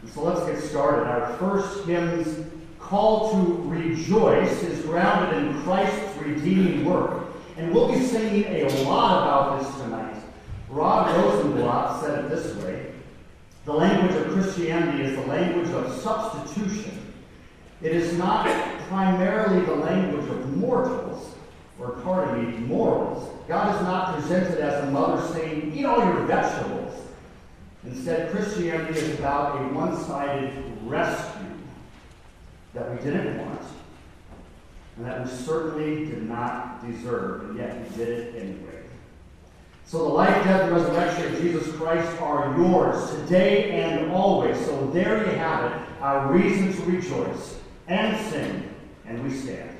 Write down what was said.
So let's get started. Our first hymn's call to rejoice is grounded in Christ's redeeming work. And we'll be singing a lot about this tonight. Rod Rosenblatt said it this way: the language of Christianity is the language of substitution. It is not primarily the language of mortals, or pardon me, morals. God is not presented as a mother saying, eat all your vegetables. Instead, Christianity is about a one-sided rescue that we didn't want, and that we certainly did not deserve, and yet we did it anyway. So the life, death, and resurrection of Jesus Christ are yours today and always. So there you have it, our reason to rejoice and sing, and we stand.